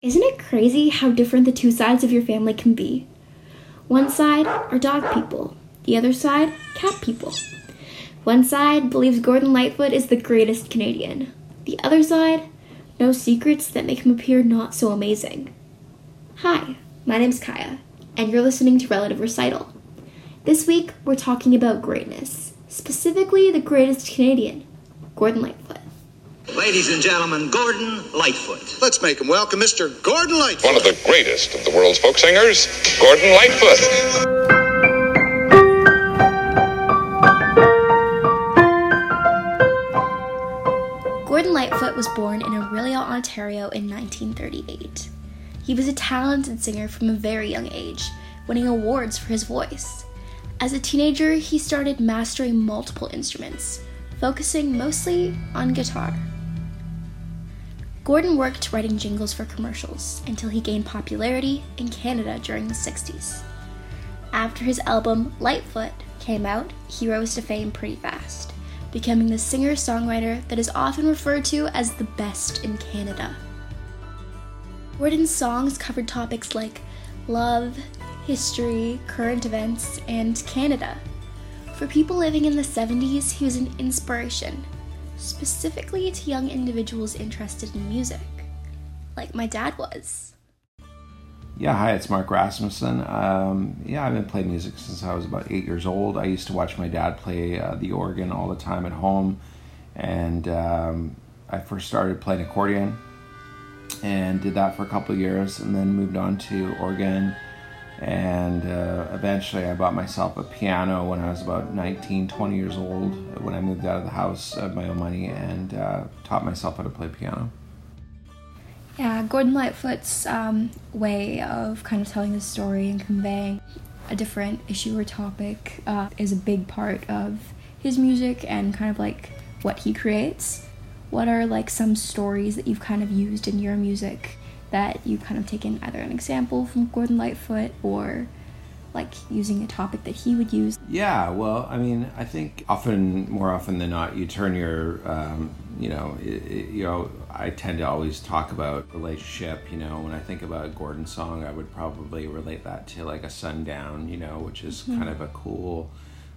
Isn't it crazy how different the two sides of your family can be? One side are dog people, the other side, cat people. One side believes Gordon Lightfoot is the greatest Canadian. The other side knows secrets that make him appear not so amazing. Hi, my name's Kaya, and you're listening to Relative Recital. This week, we're talking about greatness, specifically the greatest Canadian, Gordon Lightfoot. Ladies and gentlemen, Gordon Lightfoot. Let's make him welcome Mr. Gordon Lightfoot. One of the greatest of the world's folk singers, Gordon Lightfoot. Gordon Lightfoot was born in Orillia, Ontario in 1938. He was a talented singer from a very young age, winning awards for his voice. As a teenager, he started mastering multiple instruments, focusing mostly on guitar. Gordon worked writing jingles for commercials until he gained popularity in Canada during the 60s. After his album Lightfoot came out, he rose to fame pretty fast, becoming the singer-songwriter that is often referred to as the best in Canada. Gordon's songs covered topics like love, history, current events, and Canada. For people living in the 70s, he was an inspiration, specifically to young individuals interested in music, like my dad was. Yeah, hi, it's Mark Rasmussen. I've been playing music since I was about 8 years old. I used to watch my dad play the organ all the time at home, and I first started playing accordion and did that for a couple of years, and then moved on to organ. And eventually I bought myself a piano when I was about 19, 20 years old, when I moved out of the house of my own money, and taught myself how to play piano. Yeah, Gordon Lightfoot's way of kind of telling the story and conveying a different issue or topic is a big part of his music and kind of like what he creates. What are like some stories that you've kind of used in your music that you kind of taken either an example from Gordon Lightfoot or like using a topic that he would use? Yeah, well, I mean, I think more often than not, you turn your, I tend to always talk about relationship. When I think about a Gordon song, I would probably relate that to like a Sundown, which is kind of a cool,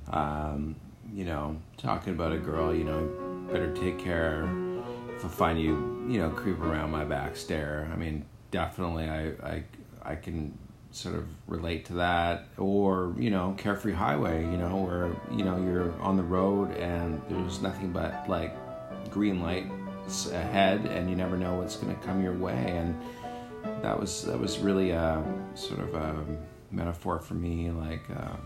talking about a girl, better take care. If I find you, creep around my back stair. I mean, definitely I can sort of relate to that. Or, Carefree Highway, where, you're on the road and there's nothing but like green lights ahead and you never know what's going to come your way. And that was really a sort of a metaphor for me, like,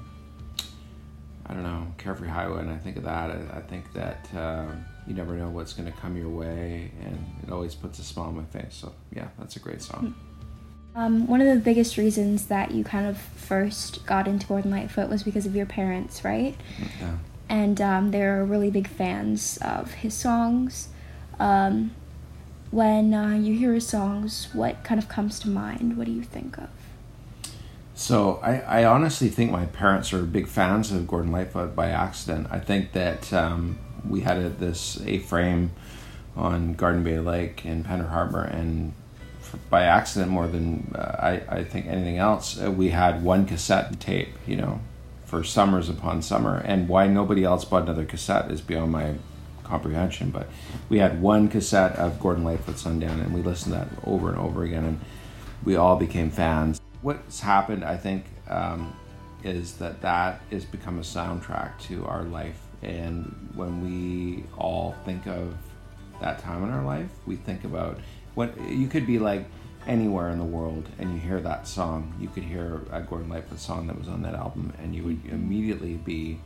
I don't know, Carefree Highway, and I think of that. I think that you never know what's going to come your way, and it always puts a smile on my face. So, yeah, that's a great song. One of the biggest reasons that you kind of first got into Gordon Lightfoot was because of your parents, right? Yeah. And they're really big fans of his songs. When you hear his songs, what kind of comes to mind? What do you think of? So I honestly think my parents are big fans of Gordon Lightfoot by accident. I think that we had this A-frame on Garden Bay Lake in Pender Harbor, and by accident more than I think anything else, we had one cassette tape, for summers upon summer. And why nobody else bought another cassette is beyond my comprehension. But we had one cassette of Gordon Lightfoot Sundown, and we listened to that over and over again, and we all became fans. What's happened, I think, is that has become a soundtrack to our life. And when we all think of that time in our life, we think about what you could be like anywhere in the world and you hear that song. You could hear a Gordon Lightfoot song that was on that album and you would immediately be,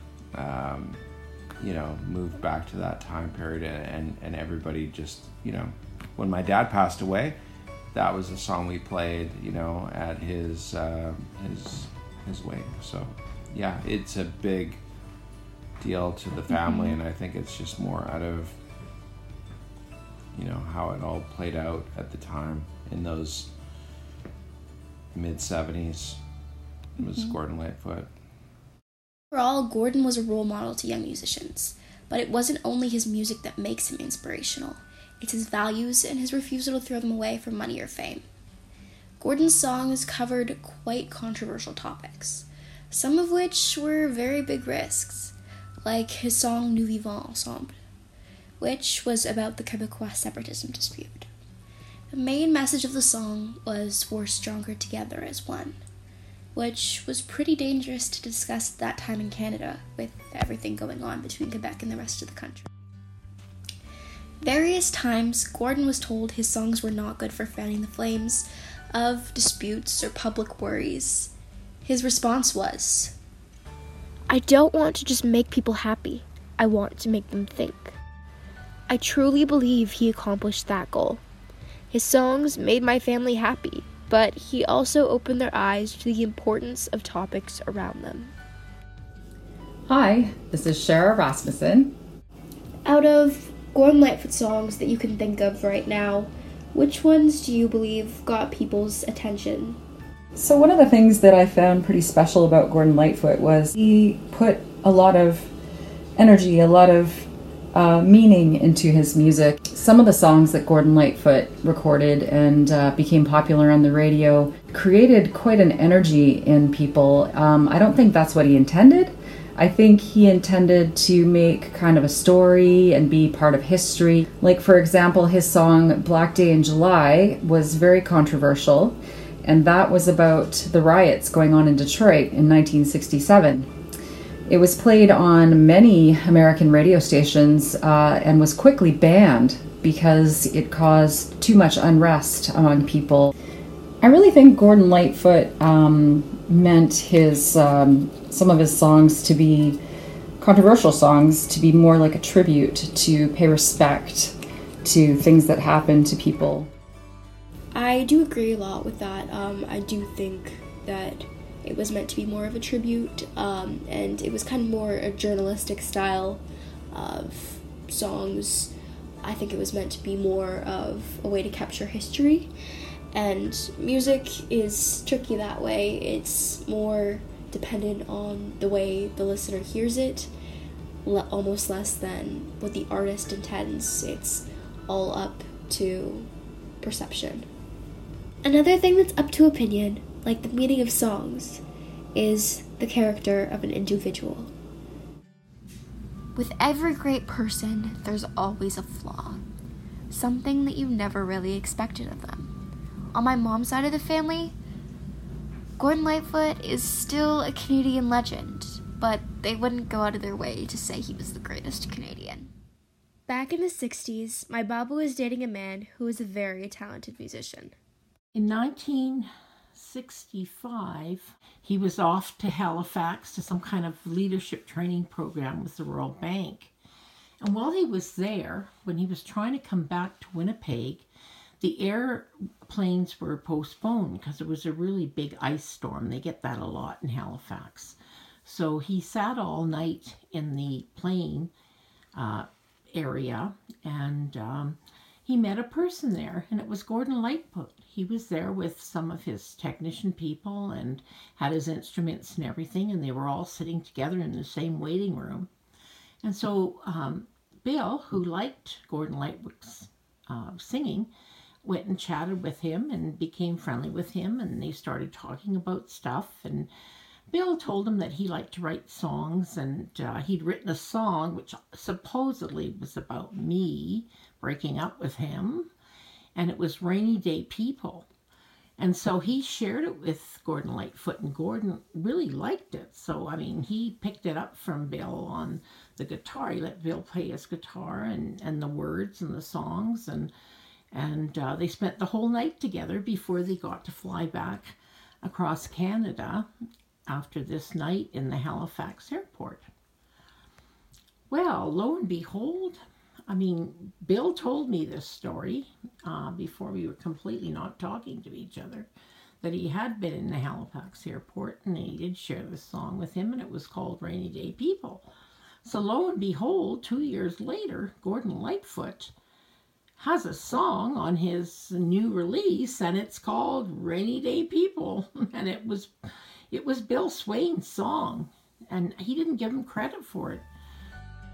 moved back to that time period. And everybody just, when my dad passed away, that was the song we played, at his wake. So, yeah, it's a big deal to the family, and I think it's just more out of, how it all played out at the time in those mid-70s. It was Gordon Lightfoot. Overall, Gordon was a role model to young musicians, but it wasn't only his music that makes him inspirational. It's his values and his refusal to throw them away for money or fame. Gordon's songs covered quite controversial topics, some of which were very big risks, like his song Nous Vivons Ensemble, which was about the Quebecois separatism dispute. The main message of the song was we're stronger together as one, which was pretty dangerous to discuss at that time in Canada with everything going on between Quebec and the rest of the country. Various times, Gordon was told his songs were not good for fanning the flames of disputes or public worries. His response was, "I don't want to just make people happy. I want to make them think." I truly believe he accomplished that goal. His songs made my family happy, but he also opened their eyes to the importance of topics around them. Hi, this is Shara Rasmussen. Out of Gordon Lightfoot songs that you can think of right now, which ones do you believe got people's attention? So one of the things that I found pretty special about Gordon Lightfoot was he put a lot of energy, a lot of meaning into his music. Some of the songs that Gordon Lightfoot recorded and became popular on the radio created quite an energy in people. I don't think that's what he intended. I think he intended to make kind of a story and be part of history. Like, for example, his song Black Day in July was very controversial, and that was about the riots going on in Detroit in 1967. It was played on many American radio stations and was quickly banned because it caused too much unrest among people. I really think Gordon Lightfoot meant his some of his songs to be controversial songs, to be more like a tribute, to pay respect to things that happened to people. I do agree a lot with that. I do think that it was meant to be more of a tribute, and it was kind of more a journalistic style of songs. I think it was meant to be more of a way to capture history, and music is tricky that way. It's more dependent on the way the listener hears it, almost less than what the artist intends. It's all up to perception. Another thing that's up to opinion, like the meaning of songs, is the character of an individual. With every great person, there's always a flaw. Something that you never really expected of them. On my mom's side of the family, Gordon Lightfoot is still a Canadian legend, but they wouldn't go out of their way to say he was the greatest Canadian. Back in the 60s, my Baba was dating a man who was a very talented musician. In 1965, he was off to Halifax to some kind of leadership training program with the Royal Bank. And while he was there, when he was trying to come back to Winnipeg, the airplanes were postponed because there was a really big ice storm. They get that a lot in Halifax. So he sat all night in the plane area, and he met a person there, and it was Gordon Lightfoot. He was there with some of his technician people and had his instruments and everything, and they were all sitting together in the same waiting room. And so Bill, who liked Gordon Lightfoot's singing, went and chatted with him and became friendly with him, and they started talking about stuff. And Bill told him that he liked to write songs, and he'd written a song which supposedly was about me breaking up with him, and it was Rainy Day People. And so he shared it with Gordon Lightfoot, and Gordon really liked it. So, I mean, he picked it up from Bill on the guitar. He let Bill play his guitar and the words and the songs, and they spent the whole night together before they got to fly back across Canada after this night in the Halifax airport. Well, lo and behold, I mean, Bill told me this story before we were completely not talking to each other, that he had been in the Halifax airport, and he did share this song with him, and it was called Rainy Day People. So lo and behold, 2 years later, Gordon Lightfoot has a song on his new release, and it's called Rainy Day People. And it was Bill Swain's song, and he didn't give him credit for it.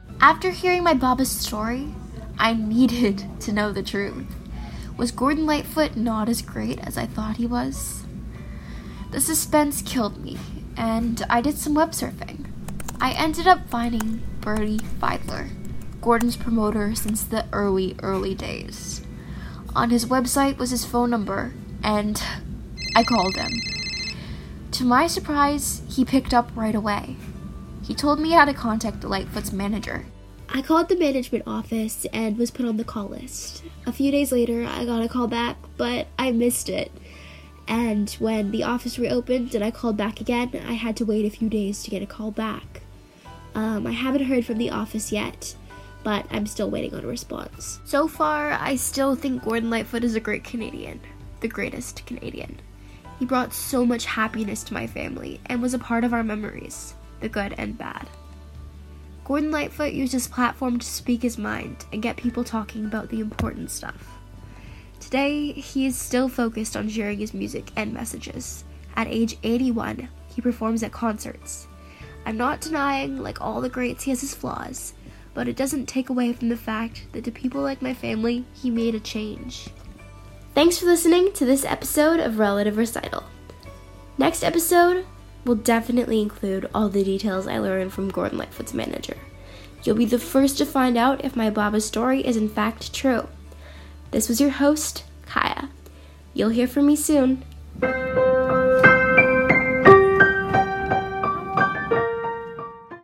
After hearing my Baba's story, I needed to know the truth. Was Gordon Lightfoot not as great as I thought he was? The suspense killed me, and I did some web surfing. I ended up finding Bertie Fiedler, Gordon's promoter since the early days. On his website was his phone number, and I called him. To my surprise, he picked up right away. He told me how to contact the Lightfoot's manager. I called the management office and was put on the call list. A few days later, I got a call back, but I missed it. And when the office reopened and I called back again, I had to wait a few days to get a call back. I haven't heard from the office yet, but I'm still waiting on a response. So far, I still think Gordon Lightfoot is a great Canadian. The greatest Canadian. He brought so much happiness to my family and was a part of our memories, the good and bad. Gordon Lightfoot used his platform to speak his mind and get people talking about the important stuff. Today, he is still focused on sharing his music and messages. At age 81, he performs at concerts. I'm not denying, like all the greats, he has his flaws, but it doesn't take away from the fact that to people like my family, he made a change. Thanks for listening to this episode of Relative Recital. Next episode will definitely include all the details I learned from Gordon Lightfoot's manager. You'll be the first to find out if my Baba's story is in fact true. This was your host, Kaya. You'll hear from me soon.